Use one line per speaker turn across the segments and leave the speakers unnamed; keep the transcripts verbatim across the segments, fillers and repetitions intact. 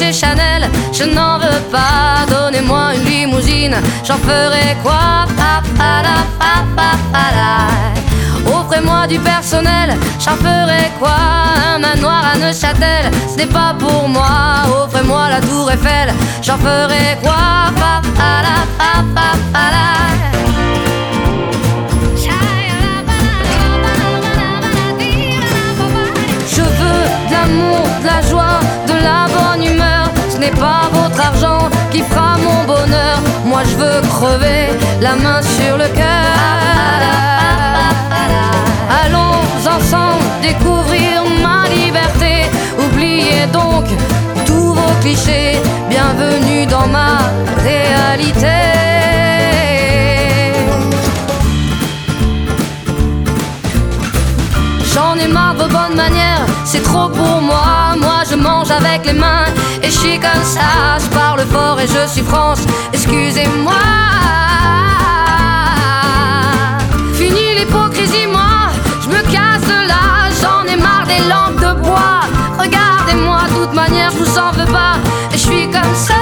chez Chanel, je n'en veux pas. Donnez-moi une limousine, j'en ferai quoi? Pa, pa, la, pa, pa, pa, la. Offrez-moi du personnel, j'en ferai quoi? Un manoir à Neuchâtel, ce n'est pas pour moi. Offrez-moi la tour Eiffel, j'en ferai quoi? Pa, pa, la, pa, pa, pa, la. Je veux de l'amour, de la joie, de la bonne humeur. Ce n'est pas votre argent qui fera mon bonheur. Moi je veux crever la main sur le cœur. Allons ensemble découvrir ma liberté. Oubliez donc tous vos clichés. Bienvenue dans ma réalité. J'en ai marre de vos bonnes manières, c'est trop pour moi. Moi je mange avec les mains et je suis comme ça. Je parle fort et je suis France, excusez-moi. Fini l'hypocrisie, moi je me casse de là. J'en ai marre des lampes de bois. Regardez-moi, de toute manière je vous en veux pas. Et je suis comme ça.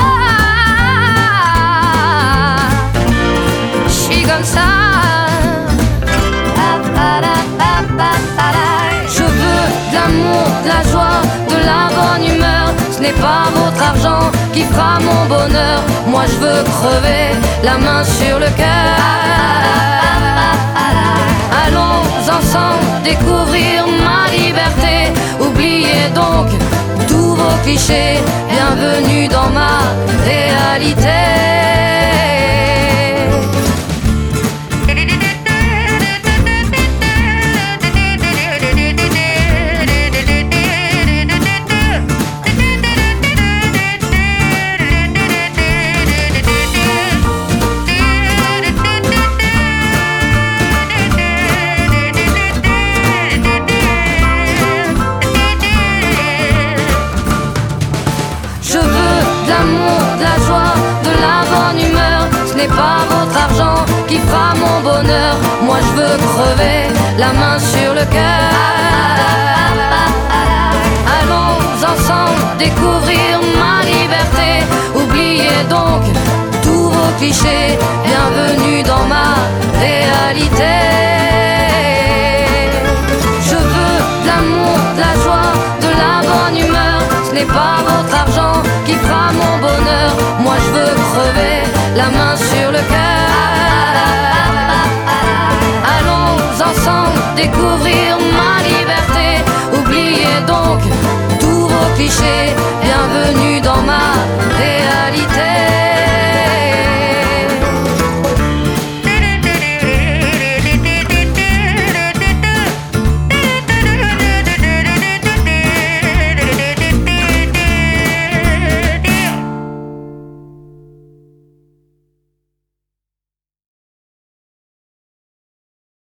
Je suis comme ça. Je veux de l'amour, de la joie, de la bonne humeur. Ce n'est pas votre argent qui fera mon bonheur. Moi je veux crever la main sur le cœur. Allons ensemble découvrir ma liberté. Oubliez donc tous vos clichés. Bienvenue dans ma réalité. Ce n'est pas votre argent qui fera mon bonheur. Moi je veux crever la main sur le cœur. Allons ensemble découvrir ma liberté. Oubliez donc tous vos clichés. Bienvenue dans ma réalité. Je veux de l'amour, de la joie, de la bonne humeur. Ce n'est pas votre argent qui fera mon bonheur. Moi je veux crever la main sur le cœur. Allons ensemble découvrir ma liberté. Oubliez donc tous vos clichés. Bienvenue dans ma réalité.